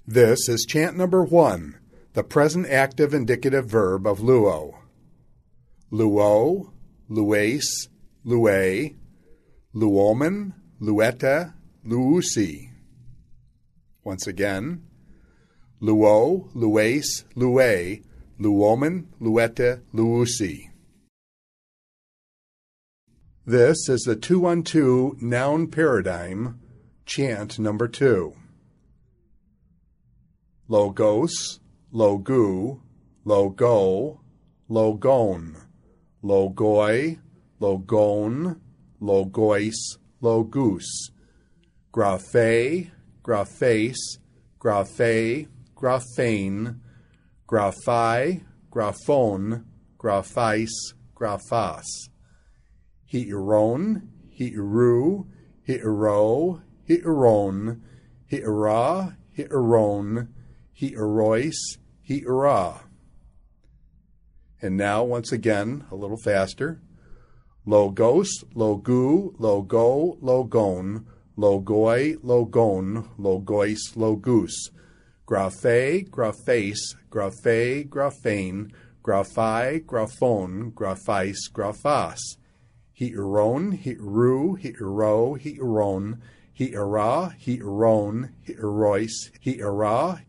This is chant number 1, the present active indicative verb of luo. Luo, luace, lué, luomen, lueta, luusi. Once again, luo, luace, lué, luomen, lueta, luusi. This is the 2-on-2 noun paradigm, chant number 2. Logos, logu, logo, logon, logoi, logon, logois, logus, graphe, graphace, graphe, graphane, graphai, graphone, graphais, graphas. Heteron, heteru, hetero, heteron, hetera, heteron, heterois, hetera. And now, once again, a little faster. Logos, logu, logo, logon, logoi, logon, logois, logus. Graphe, graphace, graphe, graphane, graphai, graphone, graphais, graphas. Heteron, heteru, hetero, heteron, hetera, heteron, heterois, hetera,